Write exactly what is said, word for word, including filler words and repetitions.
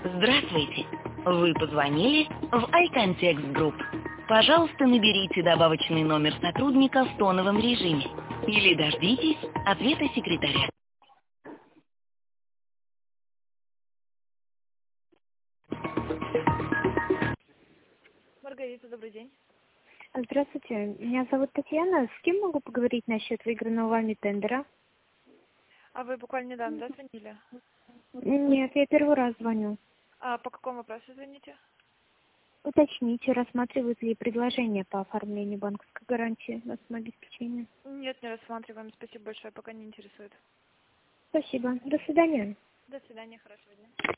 Здравствуйте! Вы позвонили в iContext Group. Пожалуйста, наберите добавочный номер сотрудника в тоновом режиме или дождитесь ответа секретаря. Маргарита, добрый день. Здравствуйте, меня зовут Татьяна. С кем могу поговорить насчет выигранного вами тендера? А вы буквально недавно, да, звонили? Нет, я первый раз звоню. А по какому вопросу звоните? Уточните, рассматривают ли предложение по оформлению банковской гарантии на самообеспечение. Нет, не рассматриваем. Спасибо большое, пока не интересует. Спасибо. До свидания. До свидания, хорошего дня.